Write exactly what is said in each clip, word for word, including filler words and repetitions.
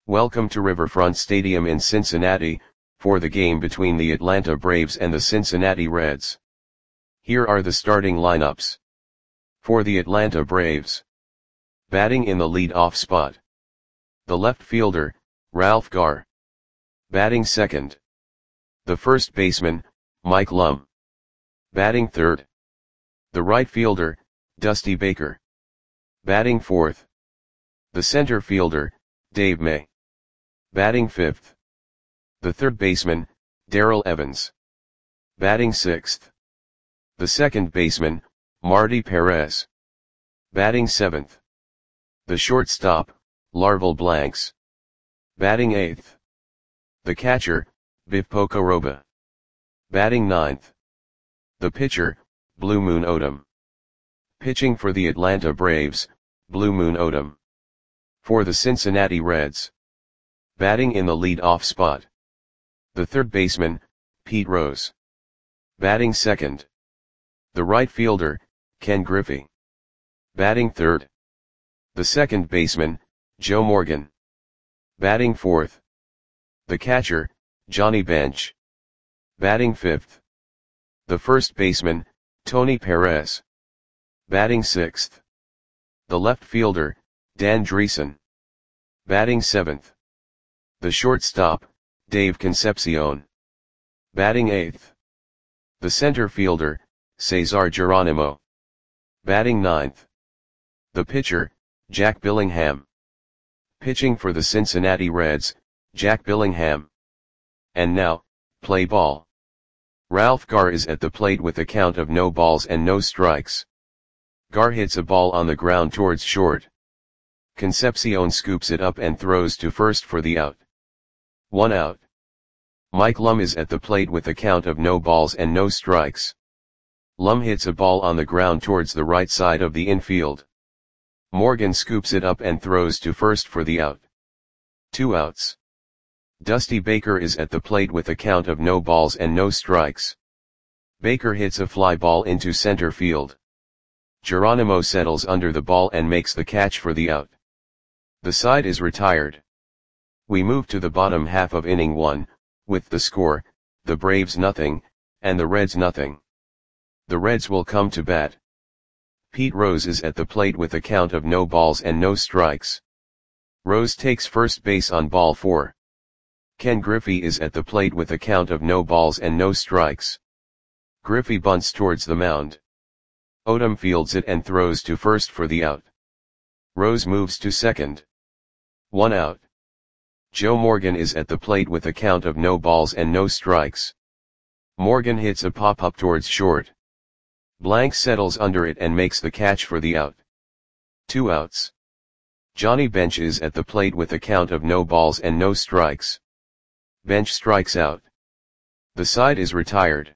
Welcome to Riverfront Stadium in Cincinnati, for the game between the Atlanta Braves and the Cincinnati Reds. Here are the starting lineups. For the Atlanta Braves. Batting in the lead-off spot. The left fielder, Ralph Garr. Batting second. The first baseman, Mike Lum. Batting third. The right fielder, Dusty Baker. Batting fourth. The center fielder, Dave May. Batting fifth. The third baseman, Darrell Evans. Batting sixth. The second baseman, Marty Perez. Batting seventh. The shortstop, Larval Blanks. Batting eighth. The catcher, Biff Pocoroba. Batting ninth. The pitcher, Blue Moon Odom. Pitching for the Atlanta Braves, Blue Moon Odom. For the Cincinnati Reds. Batting in the lead-off spot. The third baseman, Pete Rose. Batting second. The right fielder, Ken Griffey. Batting third. The second baseman, Joe Morgan. Batting fourth. The catcher, Johnny Bench. Batting fifth. The first baseman, Tony Perez. Batting sixth. The left fielder, Dan Dreesen. Batting seventh. The shortstop, Dave Concepcion. Batting eighth. The center fielder, Cesar Geronimo. Batting ninth. The pitcher, Jack Billingham. Pitching for the Cincinnati Reds, Jack Billingham. And now, play ball. Ralph Garr is at the plate with a count of no balls and no strikes. Garr hits a ball on the ground towards short. Concepcion scoops it up and throws to first for the out. One out. Mike Lum is at the plate with a count of no balls and no strikes. Lum hits a ball on the ground towards the right side of the infield. Morgan scoops it up and throws to first for the out. Two outs. Dusty Baker is at the plate with a count of no balls and no strikes. Baker hits a fly ball into center field. Geronimo settles under the ball and makes the catch for the out. The side is retired. We move to the bottom half of inning one, with the score, the Braves nothing, and the Reds nothing. The Reds will come to bat. Pete Rose is at the plate with a count of no balls and no strikes. Rose takes first base on ball four. Ken Griffey is at the plate with a count of no balls and no strikes. Griffey bunts towards the mound. Odom fields it and throws to first for the out. Rose moves to second. One out. Joe Morgan is at the plate with a count of no balls and no strikes. Morgan hits a pop-up towards short. Blank settles under it and makes the catch for the out. Two outs. Johnny Bench is at the plate with a count of no balls and no strikes. Bench strikes out. The side is retired.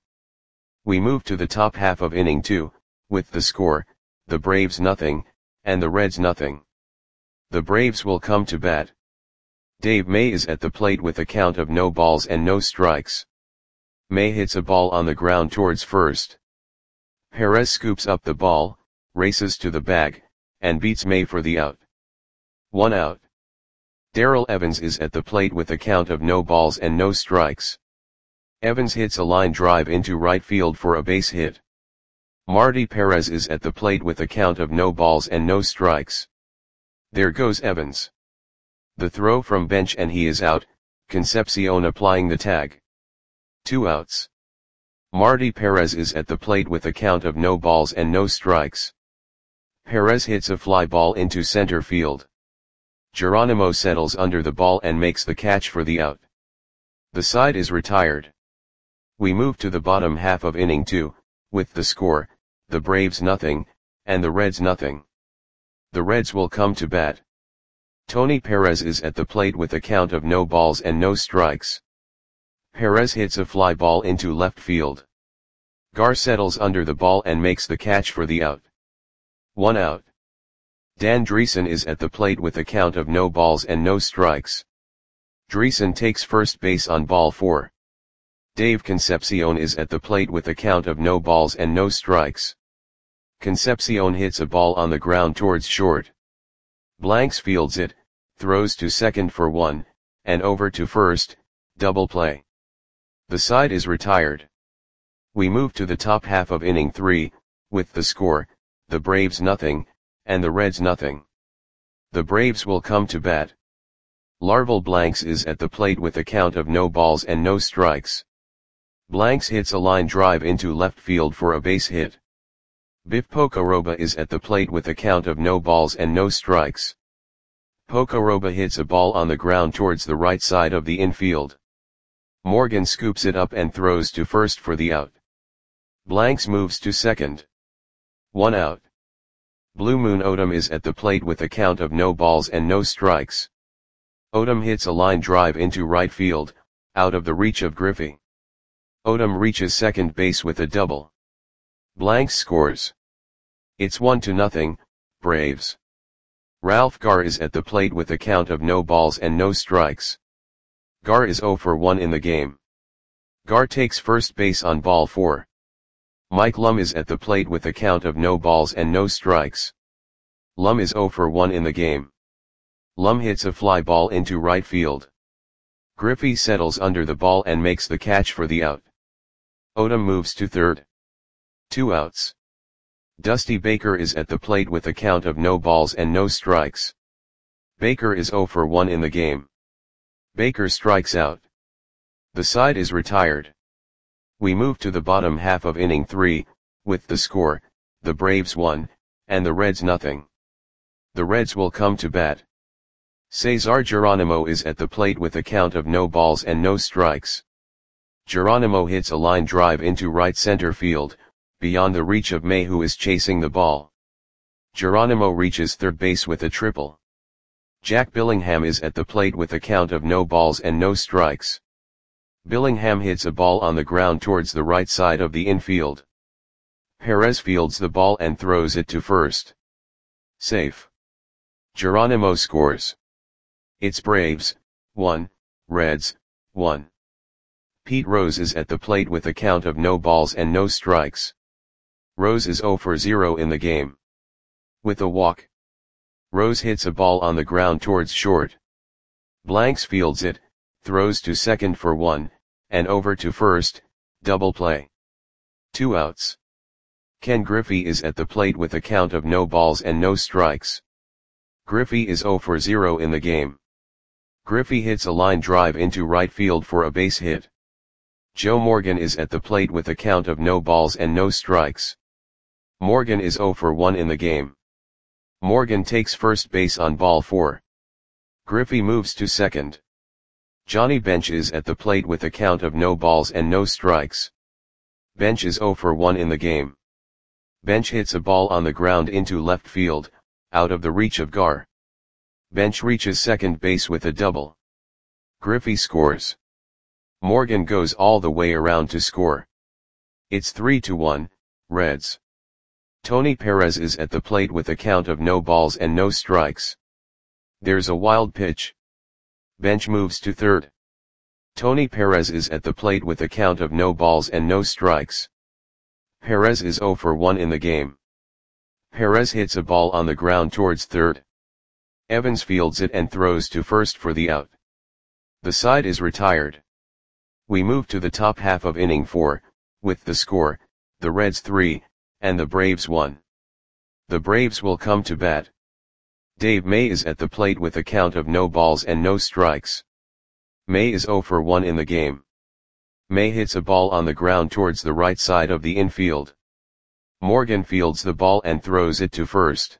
We move to the top half of inning two, with the score, the Braves nothing, and the Reds nothing. The Braves will come to bat. Dave May is at the plate with a count of no balls and no strikes. May hits a ball on the ground towards first. Perez scoops up the ball, races to the bag, and beats May for the out. One out. Darrell Evans is at the plate with a count of no balls and no strikes. Evans hits a line drive into right field for a base hit. Marty Perez is at the plate with a count of no balls and no strikes. There goes Evans. The throw from Bench and he is out, Concepcion applying the tag. Two outs. Marty Perez is at the plate with a count of no balls and no strikes. Perez hits a fly ball into center field. Geronimo settles under the ball and makes the catch for the out. The side is retired. We move to the bottom half of inning two, with the score, the Braves nothing, and the Reds nothing. The Reds will come to bat. Tony Perez is at the plate with a count of no balls and no strikes. Perez hits a fly ball into left field. Garr settles under the ball and makes the catch for the out. One out. Dan Dreesen is at the plate with a count of no balls and no strikes. Dreesen takes first base on ball four. Dave Concepcion is at the plate with a count of no balls and no strikes. Concepcion hits a ball on the ground towards short. Blanks fields it, throws to second for one, and over to first, double play. The side is retired. We move to the top half of inning three, with the score, the Braves nothing, and the Reds nothing. The Braves will come to bat. Larval Blanks is at the plate with a count of no balls and no strikes. Blanks hits a line drive into left field for a base hit. Biff Pocoroba is at the plate with a count of no balls and no strikes. Pocoroba hits a ball on the ground towards the right side of the infield. Morgan scoops it up and throws to first for the out. Blanks moves to second. One out. Blue Moon Odom is at the plate with a count of no balls and no strikes. Odom hits a line drive into right field, out of the reach of Griffey. Odom reaches second base with a double. Blanks scores. It's one to nothing, Braves. Ralph Garr is at the plate with a count of no balls and no strikes. Garr is oh for one in the game. Garr takes first base on ball four. Mike Lum is at the plate with a count of no balls and no strikes. Lum is oh for one in the game. Lum hits a fly ball into right field. Griffey settles under the ball and makes the catch for the out. Odom moves to third. Two outs. Dusty Baker is at the plate with a count of no balls and no strikes. Baker is oh for one in the game. Baker strikes out. The side is retired. We move to the bottom half of inning three, with the score, the Braves one, and the Reds nothing. The Reds will come to bat. Cesar Geronimo is at the plate with a count of no balls and no strikes. Geronimo hits a line drive into right center field, beyond the reach of May, who is chasing the ball. Geronimo reaches third base with a triple. Jack Billingham is at the plate with a count of no balls and no strikes. Billingham hits a ball on the ground towards the right side of the infield. Perez fields the ball and throws it to first. Safe. Geronimo scores. It's Braves, one, Reds, one. Pete Rose is at the plate with a count of no balls and no strikes. Rose is oh for zero in the game. With a walk. Rose hits a ball on the ground towards short. Blanks fields it, throws to second for one, and over to first, double play. Two outs. Ken Griffey is at the plate with a count of no balls and no strikes. Griffey is oh for zero in the game. Griffey hits a line drive into right field for a base hit. Joe Morgan is at the plate with a count of no balls and no strikes. Morgan is oh for one in the game. Morgan takes first base on ball four. Griffey moves to second. Johnny Bench is at the plate with a count of no balls and no strikes. Bench is oh for one in the game. Bench hits a ball on the ground into left field, out of the reach of Garr. Bench reaches second base with a double. Griffey scores. Morgan goes all the way around to score. It's three to one, Reds. Tony Perez is at the plate with a count of no balls and no strikes. There's a wild pitch. Bench moves to third. Tony Perez is at the plate with a count of no balls and no strikes. Perez is oh for one in the game. Perez hits a ball on the ground towards third. Evans fields it and throws to first for the out. The side is retired. We move to the top half of inning four, with the score, the Reds three, and the Braves one. The Braves will come to bat. Dave May is at the plate with a count of no balls and no strikes. May is oh for one in the game. May hits a ball on the ground towards the right side of the infield. Morgan fields the ball and throws it to first.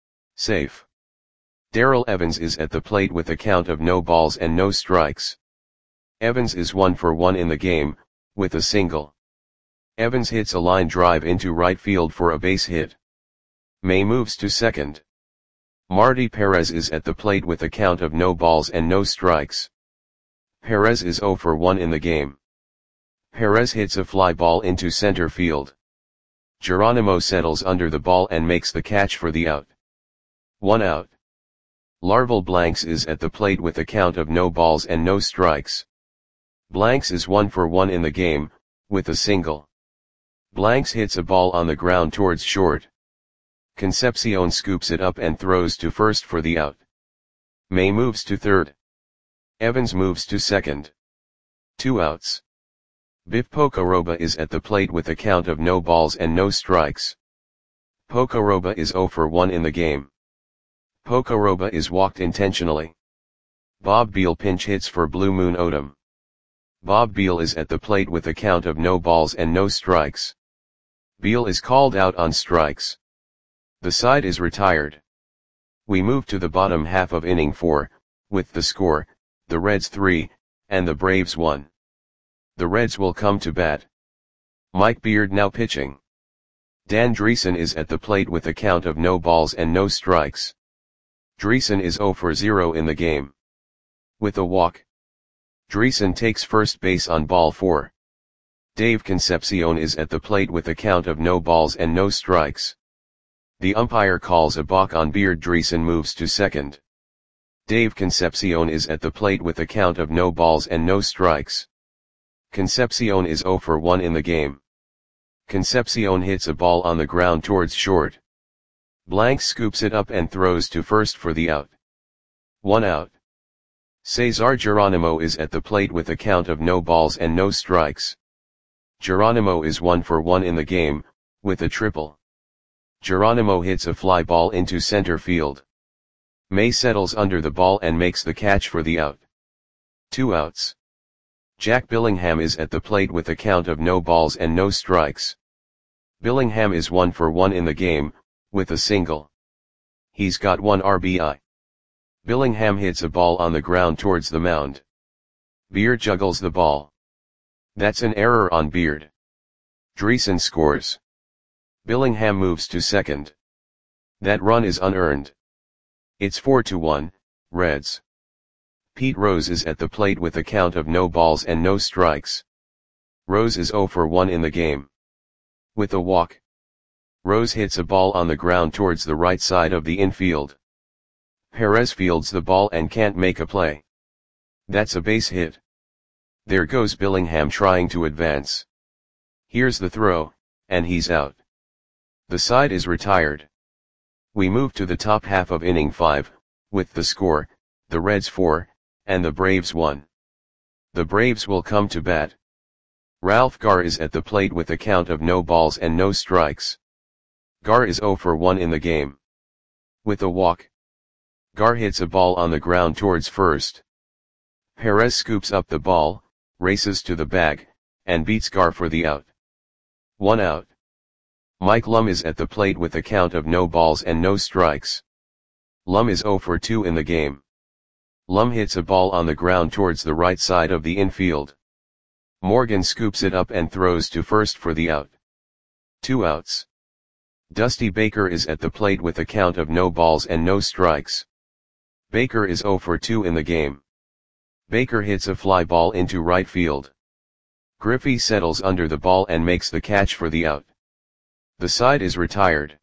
Safe. Darrell Evans is at the plate with a count of no balls and no strikes. Evans is one for one in the game, with a single. Evans hits a line drive into right field for a base hit. May moves to second. Marty Perez is at the plate with a count of no balls and no strikes. Perez is oh for one in the game. Perez hits a fly ball into center field. Geronimo settles under the ball and makes the catch for the out. One out. Larval Blanks is at the plate with a count of no balls and no strikes. Blanks is one for one in the game, with a single. Blanks hits a ball on the ground towards short. Concepcion scoops it up and throws to first for the out. May moves to third. Evans moves to second. Two outs. Biff Pocoroba is at the plate with a count of no balls and no strikes. Pocoroba is zero for one in the game. Pocoroba is walked intentionally. Bob Beal pinch hits for Blue Moon Odom. Bob Beal is at the plate with a count of no balls and no strikes. Beal is called out on strikes. The side is retired. We move to the bottom half of inning four, with the score, the Reds three, and the Braves one. The Reds will come to bat. Mike Beard now pitching. Dan Dreesen is at the plate with a count of no balls and no strikes. Dreesen is zero for zero in the game. With a walk. Dreesen takes first base on ball four. Dave Concepcion is at the plate with a count of no balls and no strikes. The umpire calls a balk on Beard. Dreesen moves to second. Dave Concepcion is at the plate with a count of no balls and no strikes. Concepcion is zero for one in the game. Concepcion hits a ball on the ground towards short. Blank scoops it up and throws to first for the out. One out. Cesar Geronimo is at the plate with a count of no balls and no strikes. Geronimo is one for one in the game, with a triple. Geronimo hits a fly ball into center field. May settles under the ball and makes the catch for the out. Two outs. Jack Billingham is at the plate with a count of no balls and no strikes. Billingham is one for one in the game, with a single. He's got one R B I. Billingham hits a ball on the ground towards the mound. Beard juggles the ball. That's an error on Beard. Dreesen scores. Billingham moves to second. That run is unearned. It's four to one, Reds. Pete Rose is at the plate with a count of no balls and no strikes. Rose is zero for one in the game. With a walk. Rose hits a ball on the ground towards the right side of the infield. Perez fields the ball and can't make a play. That's a base hit. There goes Billingham trying to advance. Here's the throw, and he's out. The side is retired. We move to the top half of inning five, with the score, the Reds four, and the Braves one. The Braves will come to bat. Ralph Garr is at the plate with a count of no balls and no strikes. Garr is zero for one in the game. With a walk. Garr hits a ball on the ground towards first. Perez scoops up the ball, races to the bag, and beats Garr for the out. One out. Mike Lum is at the plate with a count of no balls and no strikes. Lum is zero for two in the game. Lum hits a ball on the ground towards the right side of the infield. Morgan scoops it up and throws to first for the out. Two outs. Dusty Baker is at the plate with a count of no balls and no strikes. Baker is zero for two in the game. Baker hits a fly ball into right field. Griffey settles under the ball and makes the catch for the out. The side is retired.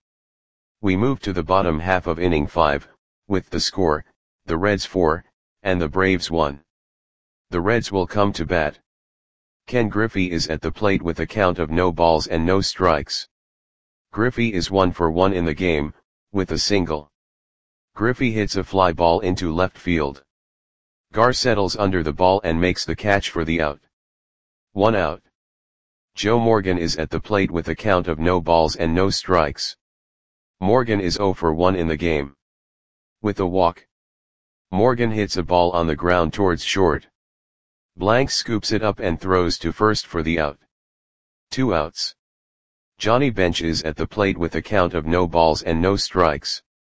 We move to the bottom half of inning five, with the score, the Reds four, and the Braves one. The Reds will come to bat. Ken Griffey is at the plate with a count of no balls and no strikes. Griffey is one for one in the game, with a single. Griffey hits a fly ball into left field. Garr settles under the ball and makes the catch for the out. One out. Joe Morgan is at the plate with a count of no balls and no strikes. Morgan is zero for one in the game. With a walk. Morgan hits a ball on the ground towards short. Blank scoops it up and throws to first for the out. Two outs. Johnny Bench is at the plate with a count of no balls and no strikes.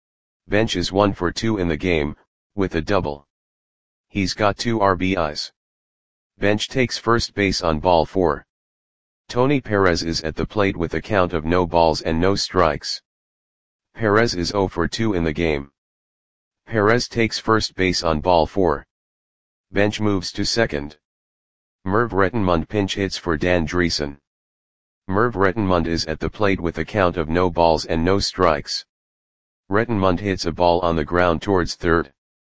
Bench is one for two in the game, with a double. He's got two R B Is. Bench takes first base on ball four. Tony Perez is at the plate with a count of no balls and no strikes. Perez is zero for two in the game. Perez takes first base on ball four. Bench moves to second. Merv Rettenmund pinch hits for Dan Dreesen. Merv Rettenmund is at the plate with a count of no balls and no strikes. Rettenmund hits a ball on the ground towards third.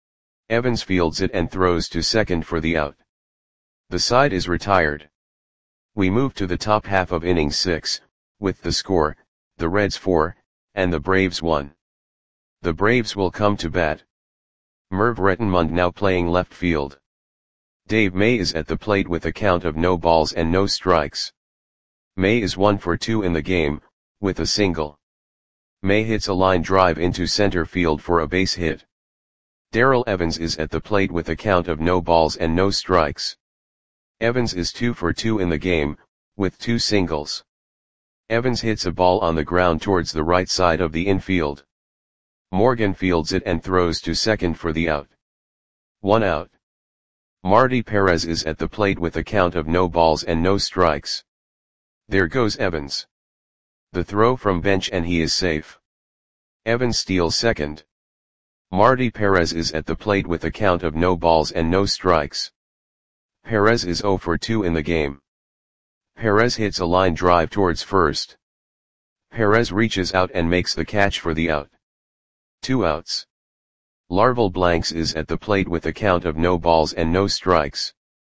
Evans fields it and throws to second for the out. The side is retired. We move to the top half of inning six, with the score, the Reds four, and the Braves one. The Braves will come to bat. Merv Rettenmund now playing left field. Dave May is at the plate with a count of no balls and no strikes. May is one for two in the game, with a single. May hits a line drive into center field for a base hit. Darrell Evans is at the plate with a count of no balls and no strikes. Evans is two for two in the game, with two singles. Evans hits a ball on the ground towards the right side of the infield. Morgan fields it and throws to second for the out. One out. Marty Perez is at the plate with a count of no balls and no strikes. There goes Evans. The throw from bench and he is safe. Evans steals second. Marty Perez is at the plate with a count of no balls and no strikes. Perez is zero for two in the game. Perez hits a line drive towards first. Perez reaches out and makes the catch for the out. Two outs. Larval Blanks is at the plate with a count of no balls and no strikes.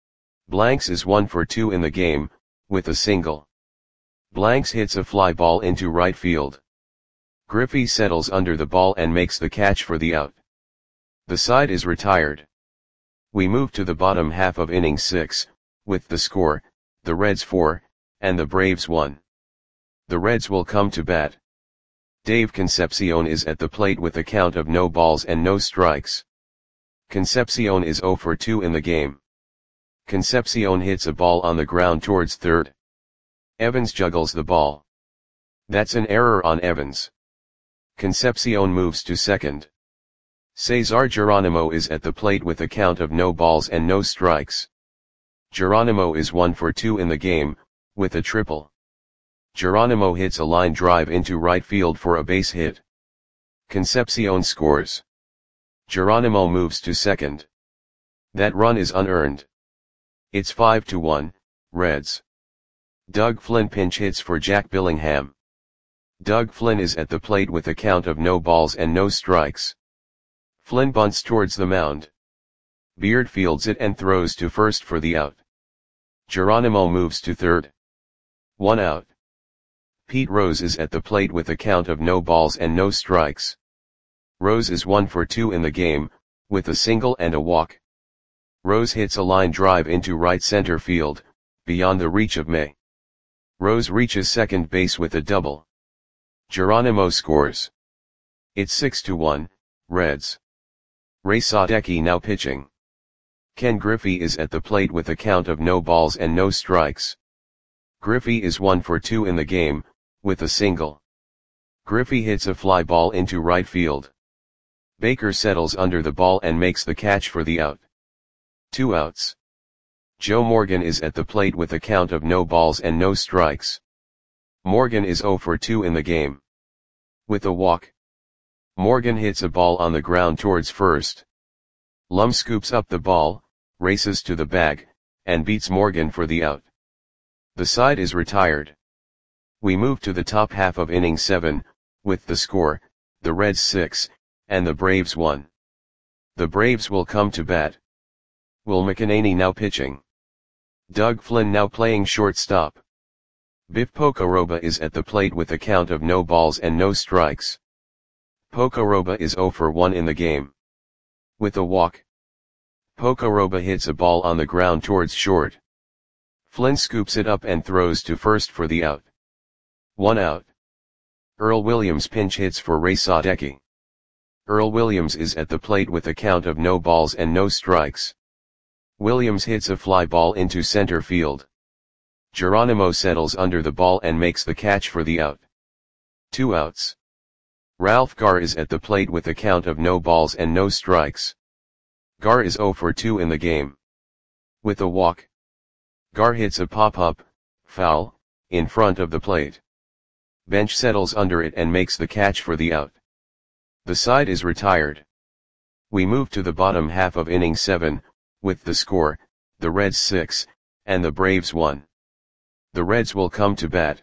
Blanks is one for two in the game, with a single. Blanks hits a fly ball into right field. Griffey settles under the ball and makes the catch for the out. The side is retired. We move to the bottom half of inning six, with the score, the Reds four, and the Braves one. The Reds will come to bat. Dave Concepcion is at the plate with a count of no balls and no strikes. Concepcion is zero for two in the game. Concepcion hits a ball on the ground towards third. Evans juggles the ball. That's an error on Evans. Concepcion moves to second. Cesar Geronimo is at the plate with a count of no balls and no strikes. Geronimo is one for two in the game, with a triple. Geronimo hits a line drive into right field for a base hit. Concepcion scores. Geronimo moves to second. That run is unearned. It's five to one, Reds. Doug Flynn pinch hits for Jack Billingham. Doug Flynn is at the plate with a count of no balls and no strikes. Flynn bunts towards the mound. Beard fields it and throws to first for the out. Geronimo moves to third. One out. Pete Rose is at the plate with a count of no balls and no strikes. Rose is one for two in the game, with a single and a walk. Rose hits a line drive into right center field, beyond the reach of May. Rose reaches second base with a double. Geronimo scores. It's six to one, Reds. Ray Sadecki now pitching. Ken Griffey is at the plate with a count of no balls and no strikes. Griffey is one for two in the game, with a single. Griffey hits a fly ball into right field. Baker settles under the ball and makes the catch for the out. Two outs. Joe Morgan is at the plate with a count of no balls and no strikes. Morgan is zero for two in the game. With a walk. Morgan hits a ball on the ground towards first. Lum scoops up the ball, races to the bag, and beats Morgan for the out. The side is retired. We move to the top half of inning seven, with the score, the Reds six, and the Braves one. The Braves will come to bat. Will McEnany now pitching. Doug Flynn now playing shortstop. Biff Pocoroba is at the plate with a count of no balls and no strikes. Pocoroba is zero for one in the game. With a walk. Pocoroba hits a ball on the ground towards short. Flynn scoops it up and throws to first for the out. One out. Earl Williams pinch hits for Ray Sadecki. Earl Williams is at the plate with a count of no balls and no strikes. Williams hits a fly ball into center field. Geronimo settles under the ball and makes the catch for the out. Two outs. Ralph Garr is at the plate with a count of no balls and no strikes. Garr is zero for two in the game. With a walk. Garr hits a pop-up, foul, in front of the plate. Bench settles under it and makes the catch for the out. The side is retired. We move to the bottom half of inning seven, with the score, the Reds six, and the Braves one. The Reds will come to bat.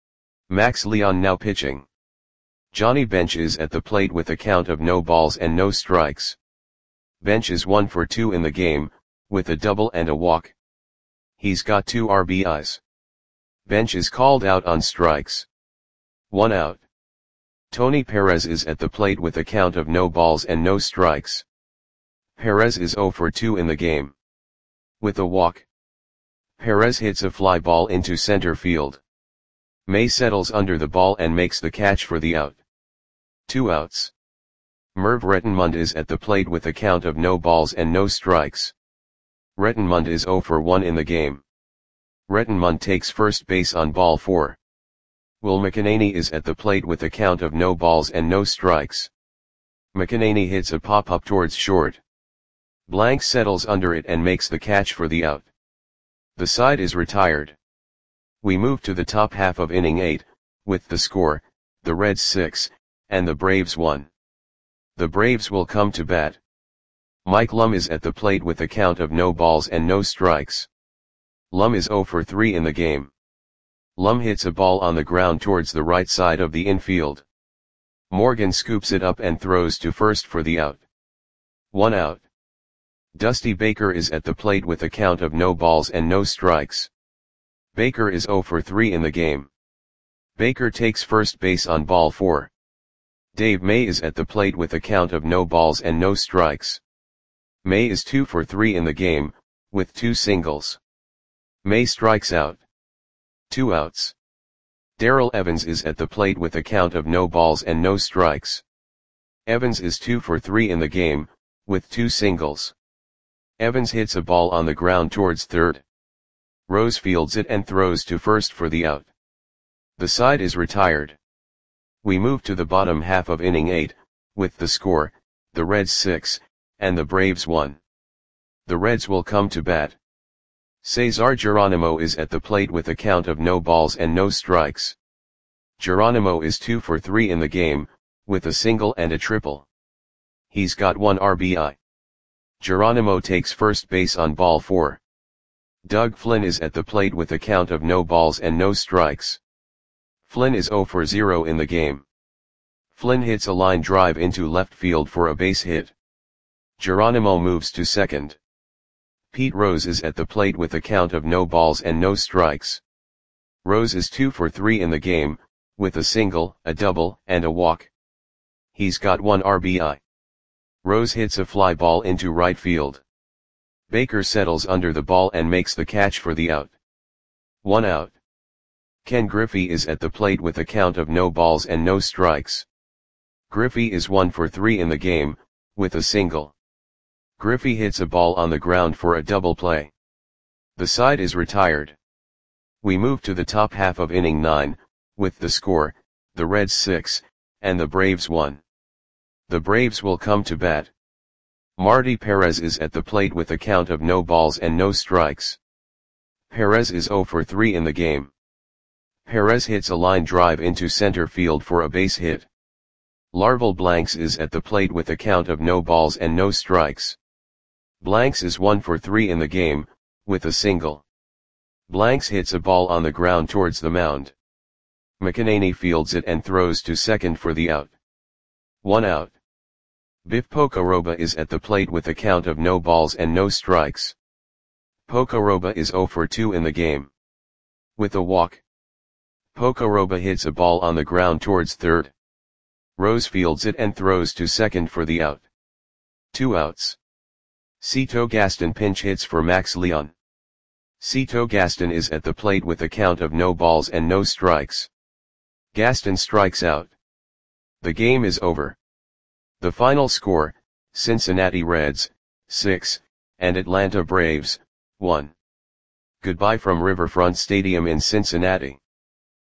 Max Leon now pitching. Johnny Bench is at the plate with a count of no balls and no strikes. Bench is one for two in the game, with a double and a walk. He's got two R B Is. Bench is called out on strikes. One out. Tony Perez is at the plate with a count of no balls and no strikes. Perez is zero for two in the game. With a walk, Perez hits a fly ball into center field. May settles under the ball and makes the catch for the out. Two outs. Merv Rettenmund is at the plate with a count of no balls and no strikes. Rettenmund is zero for one in the game. Rettenmund takes first base on ball four. Will McEnany is at the plate with a count of no balls and no strikes. McEnany hits a pop-up towards short. Blank settles under it and makes the catch for the out. The side is retired. We move to the top half of inning eight, with the score, the Reds six, and the Braves one. The Braves will come to bat. Mike Lum is at the plate with a count of no balls and no strikes. Lum is zero for three in the game. Lum hits a ball on the ground towards the right side of the infield. Morgan scoops it up and throws to first for the out. One out. Dusty Baker is at the plate with a count of no balls and no strikes. Baker is zero for three in the game. Baker takes first base on ball four. Dave May is at the plate with a count of no balls and no strikes. May is two for three in the game, with two singles. May strikes out. Two outs. Darrell Evans is at the plate with a count of no balls and no strikes. Evans is two for three in the game, with two singles. Evans hits a ball on the ground towards third. Rose fields it and throws to first for the out. The side is retired. We move to the bottom half of inning eight, with the score, the Reds six, and the Braves one. The Reds will come to bat. Cesar Geronimo is at the plate with a count of no balls and no strikes. Geronimo is two for three in the game, with a single and a triple. He's got one R B I. Geronimo takes first base on ball four. Doug Flynn is at the plate with a count of no balls and no strikes. Flynn is zero for zero in the game. Flynn hits a line drive into left field for a base hit. Geronimo moves to second. Pete Rose is at the plate with a count of no balls and no strikes. Rose is two for three in the game, with a single, a double, and a walk. He's got one R B I. Rose hits a fly ball into right field. Baker settles under the ball and makes the catch for the out. One out. Ken Griffey is at the plate with a count of no balls and no strikes. Griffey is one for three in the game, with a single. Griffey hits a ball on the ground for a double play. The side is retired. We move to the top half of inning nine, with the score, the Reds six, and the Braves one. The Braves will come to bat. Marty Perez is at the plate with a count of no balls and no strikes. Perez is zero for three in the game. Perez hits a line drive into center field for a base hit. Larval Blanks is at the plate with a count of no balls and no strikes. Blanks is one for three in the game, with a single. Blanks hits a ball on the ground towards the mound. McEnany fields it and throws to second for the out. One out. Biff Pocoroba is at the plate with a count of no balls and no strikes. Pocoroba is zero for two in the game. With a walk, Pocoroba hits a ball on the ground towards third. Rose fields it and throws to second for the out. Two outs. Cito Gaston pinch hits for Max Leon. Cito Gaston is at the plate with a count of no balls and no strikes. Gaston strikes out. The game is over. The final score, Cincinnati Reds, six, and Atlanta Braves, one. Goodbye from Riverfront Stadium in Cincinnati.